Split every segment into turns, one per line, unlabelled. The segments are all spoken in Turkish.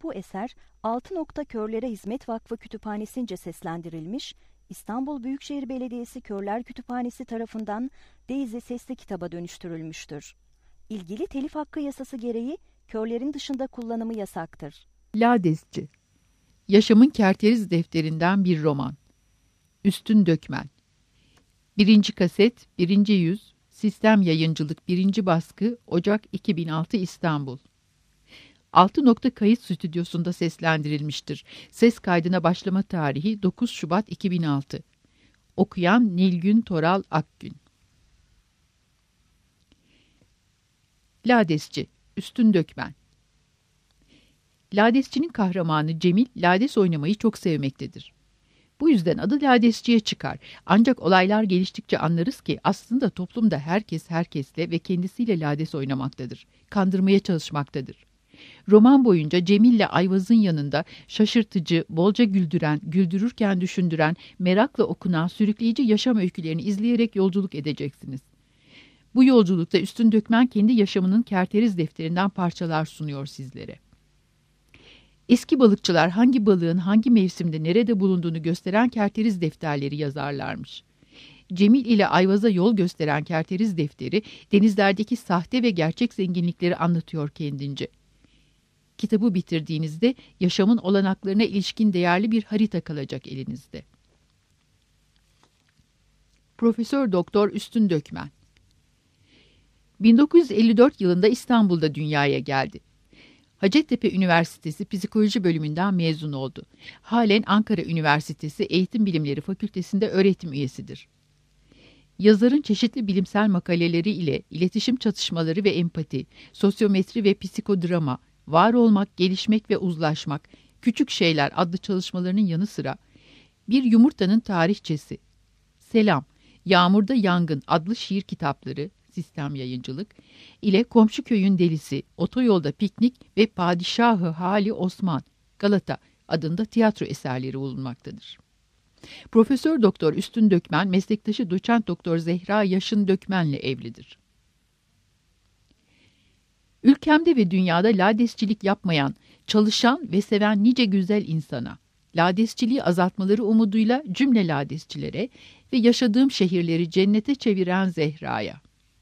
Bu eser Altı Nokta Körlere Hizmet Vakfı Kütüphanesi'nce seslendirilmiş, İstanbul Büyükşehir Belediyesi Körler Kütüphanesi tarafından Daisy sesli kitaba dönüştürülmüştür. İlgili telif hakkı yasası gereği körlerin dışında kullanımı yasaktır.
Ladesçi. Yaşamın Kerteriz Defterinden bir roman. Üstün Dökmen. 1. kaset, 1. yüz, Sistem Yayıncılık 1. baskı, Ocak 2006 İstanbul. 6 Nokta Kayıt Stüdyosu'nda seslendirilmiştir. Ses kaydına başlama tarihi 9 Şubat 2006. Okuyan Nilgün Toral Akgün. Ladesçi. Üstün Dökmen. Ladesçinin kahramanı Cemil, lades oynamayı çok sevmektedir. Bu yüzden adı ladesçiye çıkar. Ancak olaylar geliştikçe anlarız ki aslında toplumda herkes herkesle ve kendisiyle lades oynamaktadır. Kandırmaya çalışmaktadır. Roman boyunca Cemil'le Ayvaz'ın yanında şaşırtıcı, bolca güldüren, güldürürken düşündüren, merakla okunan, sürükleyici yaşam öykülerini izleyerek yolculuk edeceksiniz. Bu yolculukta Üstün Dökmen kendi yaşamının kerteriz defterinden parçalar sunuyor sizlere. Eski balıkçılar hangi balığın hangi mevsimde nerede bulunduğunu gösteren kerteriz defterleri yazarlarmış. Cemil ile Ayvaz'a yol gösteren kerteriz defteri denizlerdeki sahte ve gerçek zenginlikleri anlatıyor kendince. Kitabı bitirdiğinizde yaşamın olanaklarına ilişkin değerli bir harita kalacak elinizde. Profesör Doktor Üstün Dökmen 1954 yılında İstanbul'da dünyaya geldi. Hacettepe Üniversitesi Psikoloji Bölümünden mezun oldu. Halen Ankara Üniversitesi Eğitim Bilimleri Fakültesi'nde öğretim üyesidir. Yazarın çeşitli bilimsel makaleleri ile iletişim çatışmaları ve empati, sosyometri ve psikodrama, var olmak, gelişmek ve uzlaşmak, küçük şeyler adlı çalışmalarının yanı sıra Bir Yumurtanın Tarihçesi, Selam, Yağmurda Yangın adlı şiir kitapları, Sistem Yayıncılık ile Komşu Köyün Delisi, Otoyolda Piknik ve Padişahı Hali Osman, Galata adında tiyatro eserleri bulunmaktadır. Profesör Doktor Üstün Dökmen, meslektaşı Doçent Doktor Zehra Yaşın Dökmen'le evlidir. Ülkemde ve dünyada ladesçilik yapmayan, çalışan ve seven nice güzel insana, ladesçiliği azaltmaları umuduyla cümle ladesçilere ve yaşadığım şehirleri cennete çeviren Zehra'ya.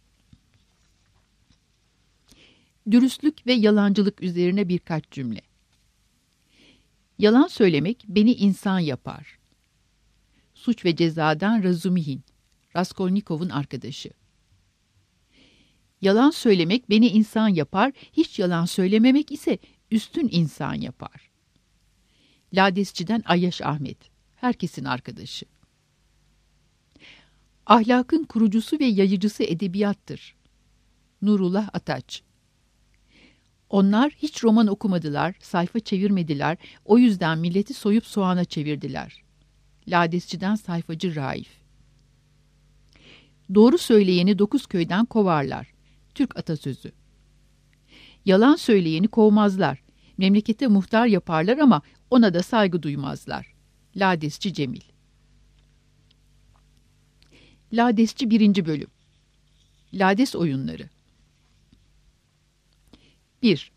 Dürüstlük ve yalancılık üzerine birkaç cümle. Yalan söylemek beni insan yapar. Suç ve Cezadan Razumihin, Raskolnikov'un arkadaşı. Yalan söylemek beni insan yapar, hiç yalan söylememek ise üstün insan yapar. Ladesçiden Ayyaş Ahmet, herkesin arkadaşı. Ahlakın kurucusu ve yayıcısı edebiyattır. Nurullah Ataç. Onlar hiç roman okumadılar, sayfa çevirmediler, o yüzden milleti soyup soğana çevirdiler. Ladesçiden Sayfacı Raif. Doğru söyleyeni 9 köyden kovarlar. Türk atasözü. Yalan söyleyeni kovmazlar. Memlekete muhtar yaparlar ama ona da saygı duymazlar. Ladesçi Cemil. Ladesçi 1. Bölüm. Lades Oyunları. 1.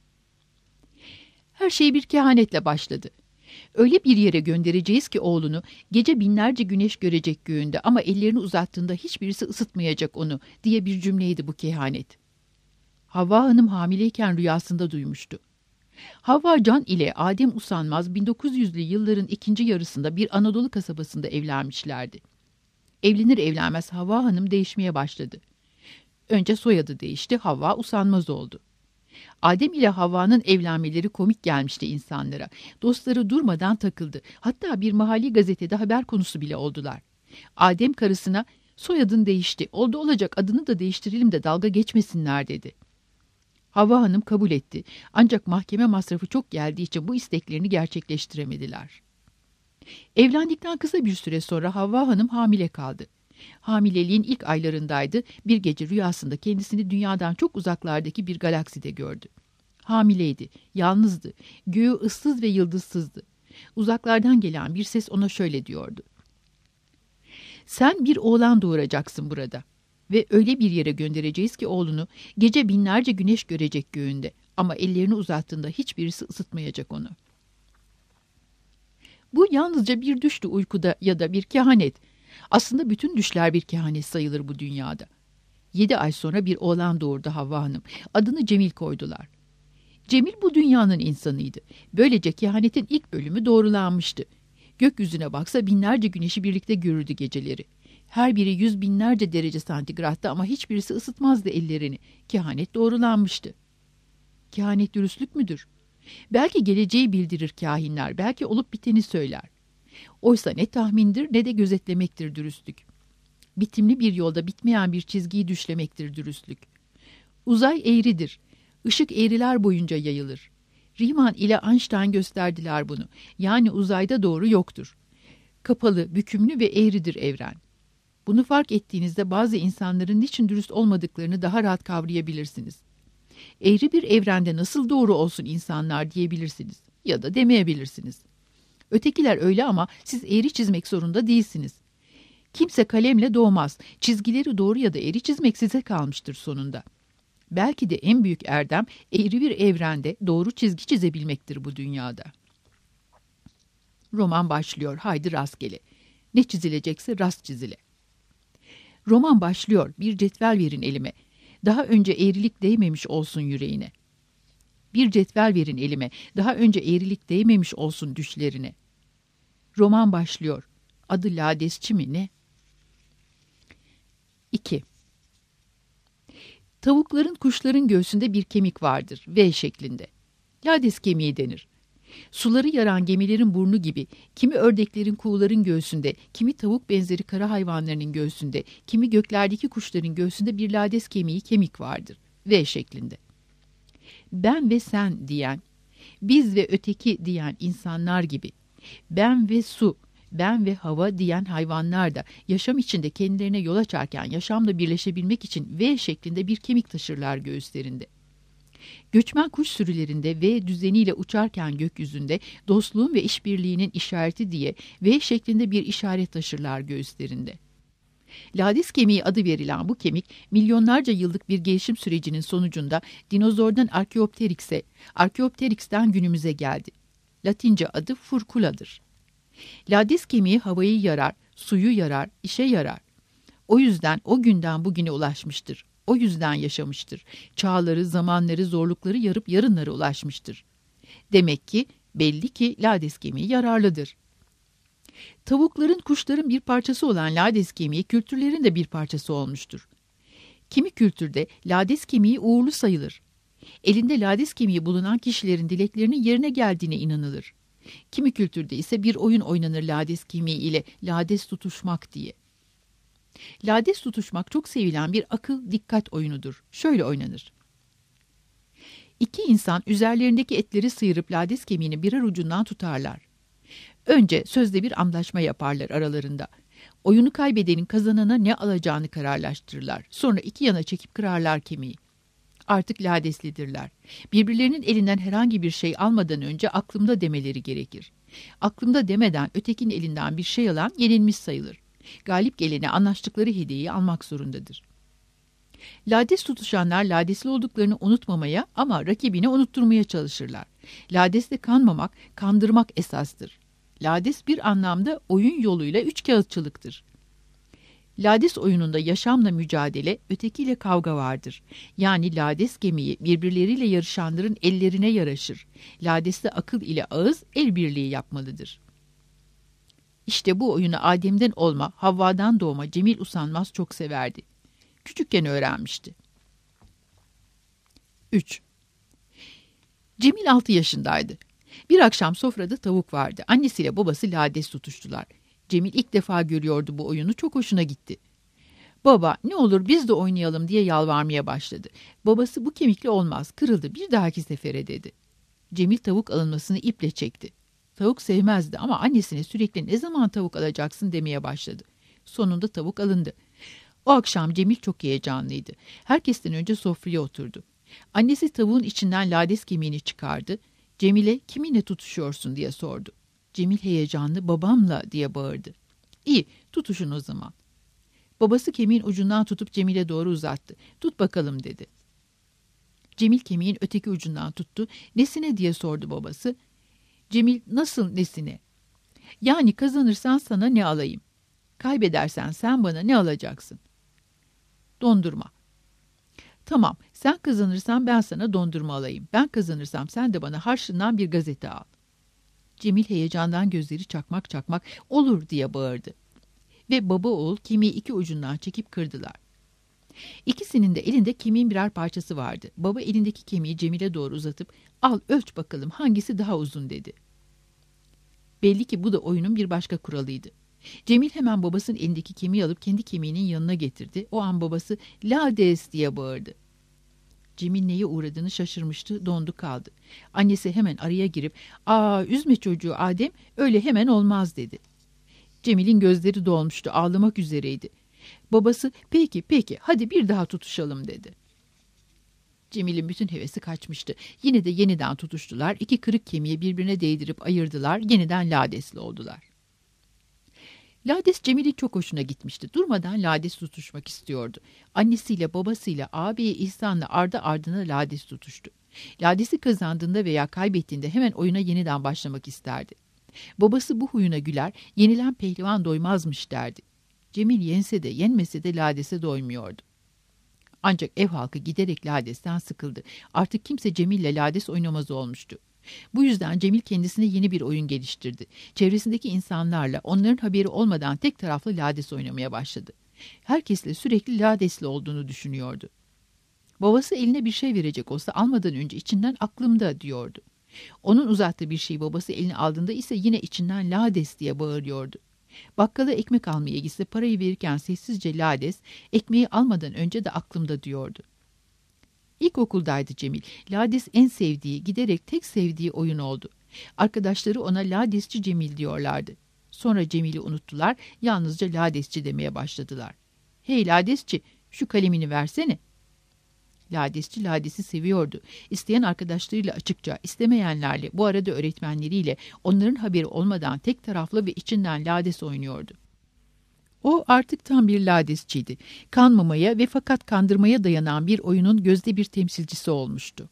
Her şey bir kehanetle başladı. Öyle bir yere göndereceğiz ki oğlunu, gece binlerce güneş görecek göğünde ama ellerini uzattığında hiçbirisi ısıtmayacak onu diye bir cümleydi bu kehanet. Havva Hanım hamileyken rüyasında duymuştu. Havva Can ile Adem Usanmaz 1900'lü yılların ikinci yarısında bir Anadolu kasabasında evlenmişlerdi. Evlenir evlenmez Havva Hanım değişmeye başladı. Önce soyadı değişti, Havva Usanmaz oldu. Adem ile Havva'nın evlenmeleri komik gelmişti insanlara. Dostları durmadan takıldı. Hatta bir mahalli gazetede haber konusu bile oldular. Adem karısına soyadın değişti, oldu olacak adını da değiştirelim de dalga geçmesinler dedi. Havva Hanım kabul etti. Ancak mahkeme masrafı çok geldiği için bu isteklerini gerçekleştiremediler. Evlendikten kısa bir süre sonra Havva Hanım hamile kaldı. Hamileliğin ilk aylarındaydı. Bir gece rüyasında kendisini dünyadan çok uzaklardaki bir galakside gördü. Hamileydi, yalnızdı, göğü ıssız ve yıldızsızdı. Uzaklardan gelen bir ses ona şöyle diyordu. Sen bir oğlan doğuracaksın burada ve öyle bir yere göndereceğiz ki oğlunu gece binlerce güneş görecek göğünde Ama ellerini uzattığında hiçbirisi ısıtmayacak onu. Bu yalnızca bir düştü uykuda ya da bir kehanet. Aslında bütün düşler bir kehanet sayılır bu dünyada. 7 ay sonra bir oğlan doğurdu Havva Hanım. Adını Cemil koydular. Cemil bu dünyanın insanıydı. Böylece kehanetin ilk bölümü doğrulanmıştı. Gökyüzüne baksa binlerce güneşi birlikte görürdü geceleri. Her biri 100 binlerce derece santigratta ama hiçbirisi ısıtmazdı ellerini. Kehanet doğrulanmıştı. Kehanet dürüstlük müdür? Belki geleceği bildirir kahinler, belki olup biteni söyler. Oysa ne tahmindir ne de gözetlemektir dürüstlük. Bitimli bir yolda bitmeyen bir çizgiyi düşlemektir dürüstlük. Uzay eğridir. Işık eğriler boyunca yayılır. Riemann ile Einstein gösterdiler bunu. Yani uzayda doğru yoktur. Kapalı, bükümlü ve eğridir evren. Bunu fark ettiğinizde bazı insanların niçin dürüst olmadıklarını daha rahat kavrayabilirsiniz. Eğri bir evrende nasıl doğru olsun insanlar diyebilirsiniz ya da demeyebilirsiniz. Ötekiler öyle ama siz eğri çizmek zorunda değilsiniz. Kimse kalemle doğmaz. Çizgileri doğru ya da eğri çizmek size kalmıştır sonunda. Belki de en büyük erdem eğri bir evrende doğru çizgi çizebilmektir bu dünyada. Roman başlıyor. Haydi rastgele. Ne çizilecekse rast çizile. Roman başlıyor. Bir cetvel verin elime. Daha önce eğrilik değmemiş olsun yüreğine. Bir cetvel verin elime. Daha önce eğrilik değmemiş olsun düşlerine. Roman başlıyor. Adı Ladesçi mi ne? 2. Tavukların, kuşların göğsünde bir kemik vardır. V şeklinde. Lades kemiği denir. Suları yaran gemilerin burnu gibi, kimi ördeklerin, kuğuların göğsünde, kimi tavuk benzeri kara hayvanlarının göğsünde, kimi göklerdeki kuşların göğsünde bir lades kemik vardır. V şeklinde. Ben ve sen diyen, biz ve öteki diyen insanlar gibi, ben ve su, ben ve hava diyen hayvanlar da yaşam içinde kendilerine yol açarken yaşamla birleşebilmek için V şeklinde bir kemik taşırlar göğüslerinde. Göçmen kuş sürülerinde V düzeniyle uçarken gökyüzünde dostluğun ve işbirliğinin işareti diye V şeklinde bir işaret taşırlar göğüslerinde. Lades kemiği adı verilen bu kemik milyonlarca yıllık bir gelişim sürecinin sonucunda dinozordan Archaeopteryx'e, Archaeopteryx'ten günümüze geldi. Latince adı furculadır. Lades kemiği havayı yarar, suyu yarar, işe yarar. O yüzden o günden bugüne ulaşmıştır. O yüzden yaşamıştır. Çağları, zamanları, zorlukları yarıp yarınlara ulaşmıştır. Demek ki belli ki lades kemiği yararlıdır. Tavukların, kuşların bir parçası olan lades kemiği kültürlerin de bir parçası olmuştur. Kimi kültürde lades kemiği uğurlu sayılır. Elinde lades kemiği bulunan kişilerin dileklerinin yerine geldiğine inanılır. Kimi kültürde ise bir oyun oynanır lades kemiği ile, lades tutuşmak diye. Lades tutuşmak çok sevilen bir akıl dikkat oyunudur. Şöyle oynanır. İki insan üzerlerindeki etleri sıyırıp lades kemiğini birer ucundan tutarlar. Önce sözde bir anlaşma yaparlar aralarında. Oyunu kaybedenin kazanana ne alacağını kararlaştırırlar. Sonra iki yana çekip kırarlar kemiği. Artık ladeslidirler. Birbirlerinin elinden herhangi bir şey almadan önce aklımda demeleri gerekir. Aklımda demeden ötekinin elinden bir şey alan yenilmiş sayılır. Galip gelene anlaştıkları hediyeyi almak zorundadır. Lades tutuşanlar ladesli olduklarını unutmamaya ama rakibine unutturmaya çalışırlar. Ladesle kanmamak, kandırmak esastır. Lades bir anlamda oyun yoluyla üçkağıtçılıktır. Lades oyununda yaşamla mücadele, ötekiyle kavga vardır. Yani lades gemiyi birbirleriyle yarışanların ellerine yaraşır. Ladesle akıl ile ağız el birliği yapmalıdır. İşte bu oyunu Adem'den olma, Havva'dan doğma Cemil Usanmaz çok severdi. Küçükken öğrenmişti. 3. Cemil 6 yaşındaydı. Bir akşam sofrada tavuk vardı. Annesiyle babası lades tutuştular. Cemil ilk defa görüyordu bu oyunu, çok hoşuna gitti. Baba, ne olur biz de oynayalım diye yalvarmaya başladı. Babası bu kemikle olmaz, kırıldı, bir dahaki sefere dedi. Cemil tavuk alınmasını iple çekti. Tavuk sevmezdi ama annesine sürekli ne zaman tavuk alacaksın demeye başladı. Sonunda tavuk alındı. O akşam Cemil çok heyecanlıydı. Herkesten önce sofraya oturdu. Annesi tavuğun içinden lades kemiğini çıkardı. Cemil'e kiminle tutuşuyorsun diye sordu. Cemil heyecanlı babamla diye bağırdı. İyi, tutuşun o zaman. Babası kemiğin ucundan tutup Cemil'e doğru uzattı. Tut bakalım dedi. Cemil kemiğin öteki ucundan tuttu. Nesine diye sordu babası. Cemil, nasıl nesine? Yani kazanırsan sana ne alayım? Kaybedersen sen bana ne alacaksın? Dondurma. Tamam, sen kazanırsan ben sana dondurma alayım. Ben kazanırsam sen de bana harçlığından bir gazete al. Cemil heyecandan gözleri çakmak çakmak olur diye bağırdı. Ve baba oğul kemiği iki ucundan çekip kırdılar. İkisinin de elinde kemiğin birer parçası vardı. Baba elindeki kemiği Cemil'e doğru uzatıp al ölç bakalım hangisi daha uzun dedi. Belli ki bu da oyunun bir başka kuralıydı. Cemil hemen babasının elindeki kemiği alıp kendi kemiğinin yanına getirdi. O an babası "Lades!" diye bağırdı. Cemil neye uğradığını şaşırmıştı, dondu kaldı. Annesi hemen araya girip "Aa, üzme çocuğu Adem, öyle hemen olmaz" dedi. Cemil'in gözleri dolmuştu, ağlamak üzereydi. Babası peki hadi bir daha tutuşalım dedi. Cemil'in bütün hevesi kaçmıştı. Yine de yeniden tutuştular. İki kırık kemiği birbirine değdirip ayırdılar. Yeniden ladesli oldular. Lades Cemil'in çok hoşuna gitmişti. Durmadan lades tutuşmak istiyordu. Annesiyle, babasıyla, ağabeyi İhsan'la ardı ardına lades tutuştu. Ladesi kazandığında veya kaybettiğinde hemen oyuna yeniden başlamak isterdi. Babası bu huyuna güler, yenilen pehlivan doymazmış derdi. Cemil yense de yenmese de ladese doymuyordu. Ancak ev halkı giderek ladesten sıkıldı. Artık kimse Cemil'le lades oynamaz olmuştu. Bu yüzden Cemil kendisine yeni bir oyun geliştirdi. Çevresindeki insanlarla onların haberi olmadan tek taraflı lades oynamaya başladı. Herkesle sürekli ladesli olduğunu düşünüyordu. Babası eline bir şey verecek olsa almadan önce içinden aklımda diyordu. Onun uzattığı bir şeyi babası eline aldığında ise yine içinden lades diye bağırıyordu. Bakkala ekmek almaya gitse parayı verirken sessizce lades, ekmeği almadan önce de aklımda diyordu. İlkokuldaydı Cemil. Lades en sevdiği, giderek tek sevdiği oyun oldu. Arkadaşları ona Ladesçi Cemil diyorlardı. Sonra Cemil'i unuttular, yalnızca Ladesçi demeye başladılar. Hey Ladesçi, şu kalemini versene. Ladesçi Lades'i seviyordu. İsteyen arkadaşlarıyla açıkça, istemeyenlerle, bu arada öğretmenleriyle onların haberi olmadan tek taraflı ve içinden Lades oynuyordu. O artık tam bir ladesçiydi. Kanmamaya ve fakat kandırmaya dayanan bir oyunun gözde bir temsilcisi olmuştu.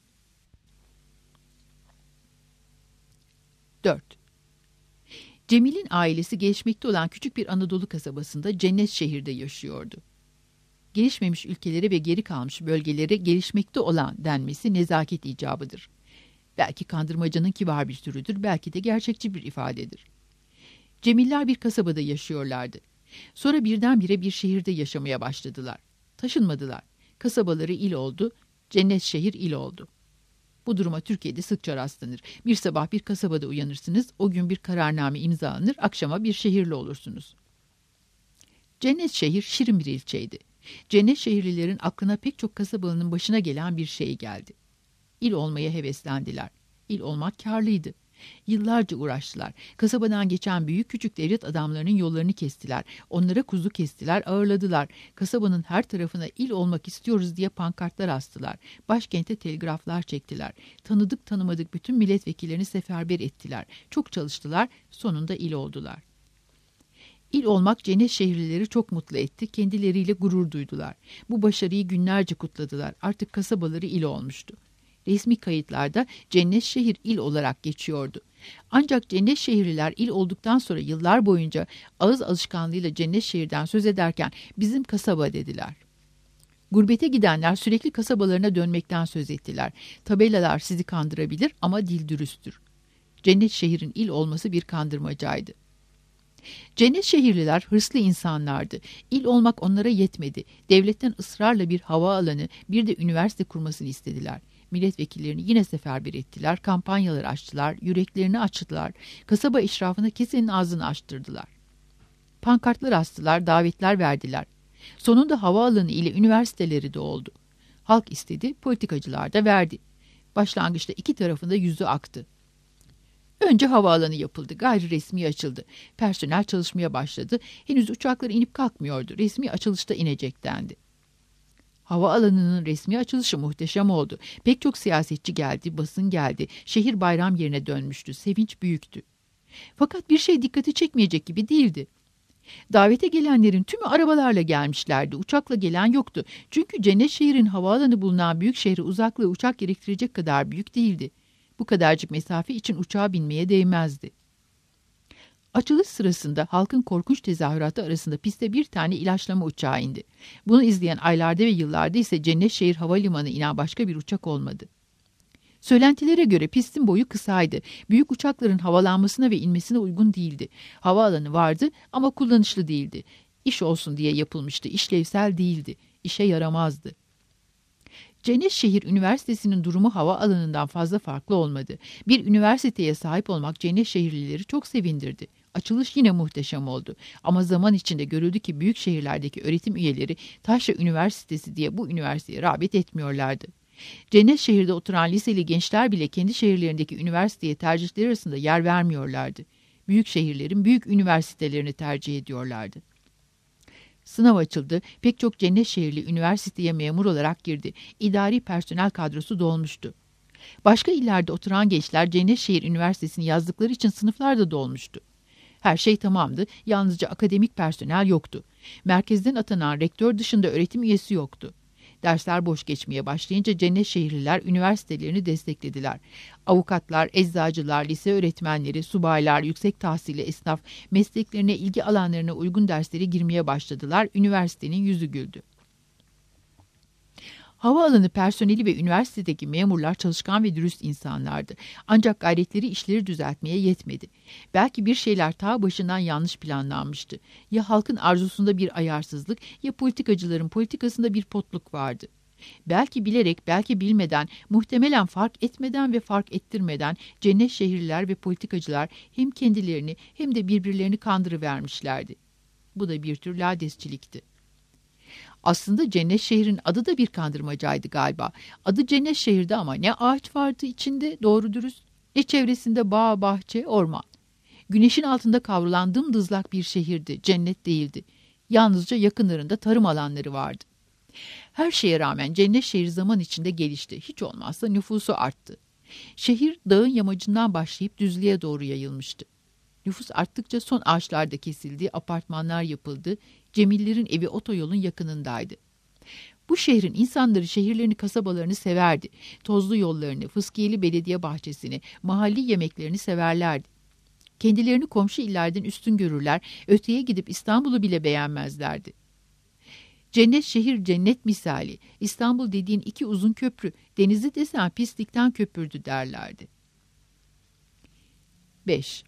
4. Cemil'in ailesi gelişmekte olan küçük bir Anadolu kasabasında Cennetşehir'de yaşıyordu. Gelişmemiş ülkelere ve geri kalmış bölgelere gelişmekte olan denmesi nezaket icabıdır. Belki kandırmacanın kibar bir türüdür, belki de gerçekçi bir ifadedir. Cemiller bir kasabada yaşıyorlardı. Sonra birdenbire bir şehirde yaşamaya başladılar. Taşınmadılar. Kasabaları il oldu, Cennetşehir il oldu. Bu duruma Türkiye'de sıkça rastlanır. Bir sabah bir kasabada uyanırsınız, o gün bir kararname imzalanır, akşama bir şehirli olursunuz. Cennetşehir şirin bir ilçeydi. Cennetşehirlilerin aklına pek çok kasabalının başına gelen bir şey geldi. İl olmaya heveslendiler. İl olmak kârlıydı. Yıllarca uğraştılar. Kasabadan geçen büyük küçük devlet adamlarının yollarını kestiler. Onlara kuzu kestiler, ağırladılar. Kasabanın her tarafına il olmak istiyoruz diye pankartlar astılar. Başkente telgraflar çektiler. Tanıdık tanımadık bütün milletvekillerini seferber ettiler. Çok çalıştılar, sonunda il oldular. İl olmak Cennetşehirlileri çok mutlu etti, kendileriyle gurur duydular. Bu başarıyı günlerce kutladılar. Artık kasabaları il olmuştu. Resmi kayıtlarda Cennetşehir il olarak geçiyordu. Ancak Cennetşehirliler il olduktan sonra yıllar boyunca ağız alışkanlığıyla Cennetşehir'den söz ederken bizim kasaba dediler. Gurbete gidenler sürekli kasabalarına dönmekten söz ettiler. Tabelalar sizi kandırabilir ama dil dürüsttür. Cennetşehir'in il olması bir kandırmacaydı. Cennetşehirliler hırslı insanlardı. İl olmak onlara yetmedi. Devletten ısrarla bir havaalanı, bir de üniversite kurmasını istediler. Milletvekillerini yine seferber ettiler, kampanyalar açtılar, yüreklerini açtılar, kasaba eşrafına kesenin ağzını açtırdılar. Pankartlar astılar, davetler verdiler. Sonunda havaalanı ile üniversiteleri de oldu. Halk istedi, politikacılar da verdi. Başlangıçta iki tarafında yüzü aktı. Önce havaalanı yapıldı, gayri resmi açıldı. Personel çalışmaya başladı. Henüz uçaklar inip kalkmıyordu. Resmi açılışta inecek dendi. Havaalanının resmi açılışı muhteşem oldu. Pek çok siyasetçi geldi, basın geldi. Şehir bayram yerine dönmüştü. Sevinç büyüktü. Fakat bir şey dikkati çekmeyecek gibi değildi. Davete gelenlerin tümü arabalarla gelmişlerdi. Uçakla gelen yoktu. Çünkü Cennetşehir'in havaalanı bulunan büyük şehre uzaklığı uçak gerektirecek kadar büyük değildi. Bu kadarcık mesafe için uçağa binmeye değmezdi. Açılış sırasında halkın korkunç tezahüratı arasında piste bir tane ilaçlama uçağı indi. Bunu izleyen aylarda ve yıllarda ise Cennetşehir Havalimanı inen başka bir uçak olmadı. Söylentilere göre pistin boyu kısaydı. Büyük uçakların havalanmasına ve inmesine uygun değildi. Havaalanı vardı ama kullanışlı değildi. İş olsun diye yapılmıştı, işlevsel değildi, işe yaramazdı. Cennetşehir Üniversitesi'nin durumu havaalanından fazla farklı olmadı. Bir üniversiteye sahip olmak Cennetşehirlileri çok sevindirdi. Açılış yine muhteşem oldu. Ama zaman içinde görüldü ki büyük şehirlerdeki öğretim üyeleri Taşra Üniversitesi diye bu üniversiteye rağbet etmiyorlardı. Cennetşehir'de oturan liseli gençler bile kendi şehirlerindeki üniversiteye tercihleri arasında yer vermiyorlardı. Büyük şehirlerin büyük üniversitelerini tercih ediyorlardı. Sınav açıldı. Pek çok Cennetşehirli üniversiteye memur olarak girdi. İdari personel kadrosu dolmuştu. Başka illerde oturan gençler Cennetşehir Üniversitesi'ni yazdıkları için sınıflar da dolmuştu. Her şey tamamdı. Yalnızca akademik personel yoktu. Merkezden atanan rektör dışında öğretim üyesi yoktu. Dersler boş geçmeye başlayınca Cennetşehirliler üniversitelerini desteklediler. Avukatlar, eczacılar, lise öğretmenleri, subaylar, yüksek tahsilli esnaf mesleklerine, ilgi alanlarına uygun derslere girmeye başladılar. Üniversitenin yüzü güldü. Havaalanı personeli ve üniversitedeki memurlar çalışkan ve dürüst insanlardı. Ancak gayretleri işleri düzeltmeye yetmedi. Belki bir şeyler ta başından yanlış planlanmıştı. Ya halkın arzusunda bir ayarsızlık, ya politikacıların politikasında bir potluk vardı. Belki bilerek, belki bilmeden, muhtemelen fark etmeden ve fark ettirmeden Cennetşehirliler ve politikacılar hem kendilerini hem de birbirlerini kandırıvermişlerdi. Bu da bir tür ladesçilikti. Aslında Cennetşehir'in adı da bir kandırmacaydı galiba. Adı Cennetşehir'di ama ne ağaç vardı içinde doğru dürüst, ne çevresinde bağ, bahçe, orman. Güneşin altında kavrulan dımdızlak bir şehirdi, cennet değildi. Yalnızca yakınlarında tarım alanları vardı. Her şeye rağmen Cennetşehir zaman içinde gelişti. Hiç olmazsa nüfusu arttı. Şehir dağın yamacından başlayıp düzlüğe doğru yayılmıştı. Nüfus arttıkça son ağaçlarda kesildi, apartmanlar yapıldı. Cemillerin evi otoyolun yakınındaydı. Bu şehrin insanları şehirlerini, kasabalarını severdi. Tozlu yollarını, fıskiyeli belediye bahçesini, mahalli yemeklerini severlerdi. Kendilerini komşu illerden üstün görürler, öteye gidip İstanbul'u bile beğenmezlerdi. Cennetşehir cennet misali, İstanbul dediğin iki uzun köprü, denizi desen pislikten köpürdü derlerdi. 5.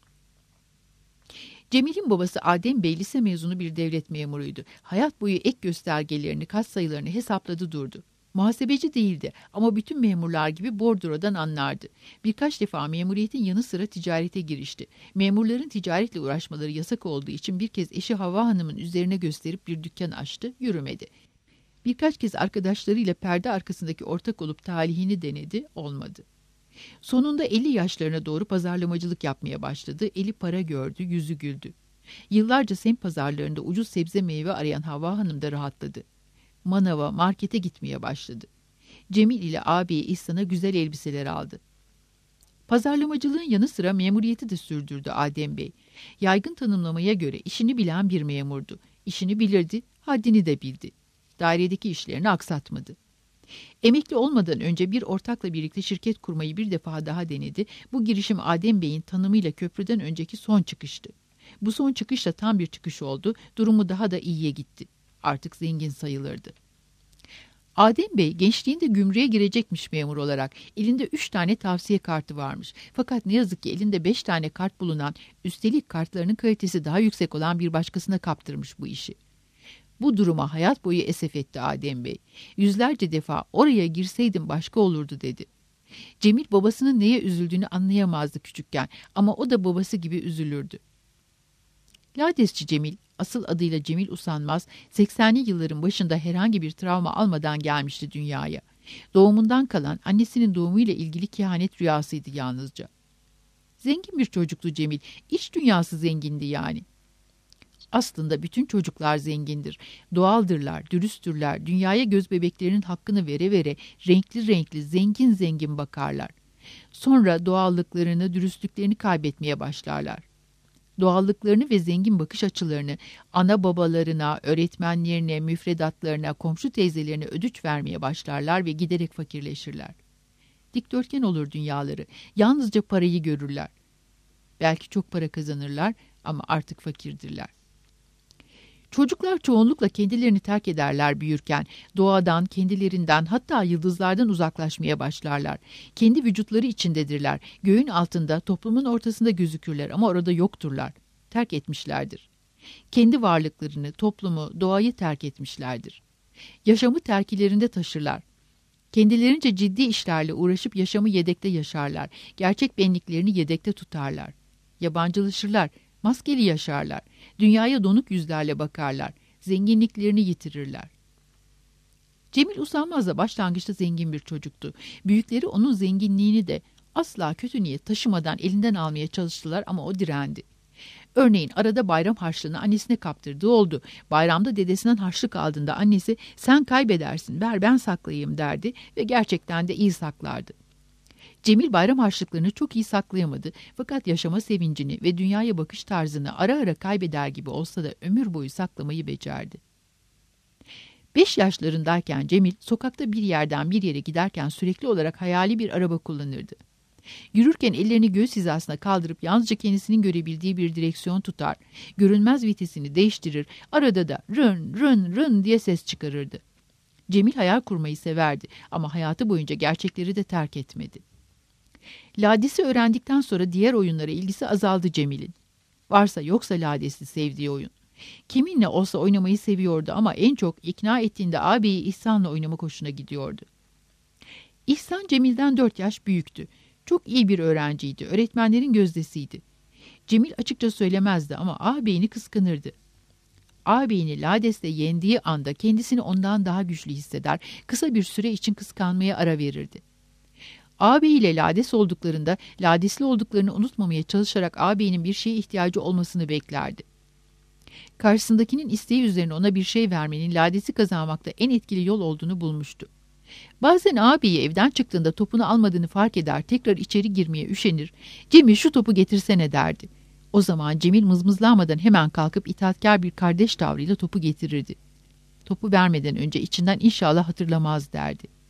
Cemil'in babası Adem Bey lise mezunu bir devlet memuruydu. Hayat boyu ek göstergelerini, katsayılarını hesapladı durdu. Muhasebeci değildi ama bütün memurlar gibi bordrodan anlardı. Birkaç defa memuriyetin yanı sıra ticarete girişti. Memurların ticaretle uğraşmaları yasak olduğu için bir kez eşi Havva Hanım'ın üzerine gösterip bir dükkan açtı, yürümedi. Birkaç kez arkadaşlarıyla perde arkasındaki ortak olup talihini denedi, olmadı. Sonunda 50 yaşlarına doğru pazarlamacılık yapmaya başladı. Eli para gördü, yüzü güldü. Yıllarca semt pazarlarında ucuz sebze meyve arayan Havva Hanım da rahatladı. Manava, markete gitmeye başladı. Cemil ile ağabeyi İhsan'a güzel elbiseler aldı. Pazarlamacılığın yanı sıra memuriyeti de sürdürdü Adem Bey. Yaygın tanımlamaya göre işini bilen bir memurdu. İşini bilirdi, haddini de bildi. Dairedeki işlerini aksatmadı. Emekli olmadan önce bir ortakla birlikte şirket kurmayı bir defa daha denedi. Bu girişim Adem Bey'in tanımıyla köprüden önceki son çıkıştı. Bu son çıkış da tam bir çıkış oldu. Durumu daha da iyiye gitti. Artık zengin sayılırdı. Adem Bey gençliğinde gümrüğe girecekmiş memur olarak. Elinde 3 tane tavsiye kartı varmış. Fakat ne yazık ki elinde 5 tane kart bulunan, üstelik kartlarının kalitesi daha yüksek olan bir başkasına kaptırmış bu işi. Bu duruma hayat boyu esef etti Adem Bey. Yüzlerce defa oraya girseydim başka olurdu dedi. Cemil babasının neye üzüldüğünü anlayamazdı küçükken ama o da babası gibi üzülürdü. Ladesçi Cemil, asıl adıyla Cemil Usanmaz, 80'li yılların başında herhangi bir travma almadan gelmişti dünyaya. Doğumundan kalan annesinin doğumuyla ilgili kehanet rüyasıydı yalnızca. Zengin bir çocuktu Cemil, iç dünyası zengindi yani. Aslında bütün çocuklar zengindir. Doğaldırlar, dürüsttürler, dünyaya göz bebeklerinin hakkını vere vere renkli renkli, zengin zengin bakarlar. Sonra doğallıklarını, dürüstlüklerini kaybetmeye başlarlar. Doğallıklarını ve zengin bakış açılarını ana babalarına, öğretmenlerine, müfredatlarına, komşu teyzelerine ödünç vermeye başlarlar ve giderek fakirleşirler. Dikdörtgen olur dünyaları, yalnızca parayı görürler. Belki çok para kazanırlar ama artık fakirdirler. Çocuklar çoğunlukla kendilerini terk ederler büyürken, doğadan, kendilerinden, hatta yıldızlardan uzaklaşmaya başlarlar. Kendi vücutları içindedirler, göğün altında, toplumun ortasında gözükürler ama orada yokturlar. Terk etmişlerdir. Kendi varlıklarını, toplumu, doğayı terk etmişlerdir. Yaşamı terkilerinde taşırlar. Kendilerince ciddi işlerle uğraşıp yaşamı yedekte yaşarlar. Gerçek benliklerini yedekte tutarlar. Yabancılaşırlar, maskeli yaşarlar. Dünyaya donuk yüzlerle bakarlar. Zenginliklerini yitirirler. Cemil Usanmaz da başlangıçta zengin bir çocuktu. Büyükleri onun zenginliğini de asla kötü niyet taşımadan elinden almaya çalıştılar ama o direndi. Örneğin arada bayram harçlığını annesine kaptırdığı oldu. Bayramda dedesinden harçlık aldığında annesi "Sen kaybedersin, ver ben saklayayım" derdi ve gerçekten de iyi saklardı. Cemil bayram harçlıklarını çok iyi saklayamadı fakat yaşama sevincini ve dünyaya bakış tarzını ara ara kaybeder gibi olsa da ömür boyu saklamayı becerdi. 5 yaşlarındayken Cemil sokakta bir yerden bir yere giderken sürekli olarak hayali bir araba kullanırdı. Yürürken ellerini göğüs hizasına kaldırıp yalnızca kendisinin görebildiği bir direksiyon tutar, görünmez vitesini değiştirir, arada da rın rın rın diye ses çıkarırdı. Cemil hayal kurmayı severdi ama hayatı boyunca gerçekleri de terk etmedi. Lades'i öğrendikten sonra diğer oyunlara ilgisi azaldı Cemil'in. Varsa yoksa Lades'i sevdiği oyun. Kiminle olsa oynamayı seviyordu ama en çok ikna ettiğinde ağabeyi İhsan'la oynamak hoşuna gidiyordu. İhsan Cemil'den 4 yaş büyüktü. Çok iyi bir öğrenciydi, öğretmenlerin gözdesiydi. Cemil açıkça söylemezdi ama ağabeyini kıskanırdı. Ağabeyini Lades'le yendiği anda kendisini ondan daha güçlü hisseder, kısa bir süre için kıskanmaya ara verirdi. Ağabeyiyle Lades olduklarında Ladesli olduklarını unutmamaya çalışarak ağabeyinin bir şeye ihtiyacı olmasını beklerdi. Karşısındakinin isteği üzerine ona bir şey vermenin Lades'i kazanmakta en etkili yol olduğunu bulmuştu. Bazen ağabeyi evden çıktığında topunu almadığını fark eder, tekrar içeri girmeye üşenir. "Cemil şu topu getirsene" derdi. O zaman Cemil mızmızlamadan hemen kalkıp itaatkar bir kardeş tavrıyla topu getirirdi. Topu vermeden önce içinden "İnşallah hatırlamaz" derdi.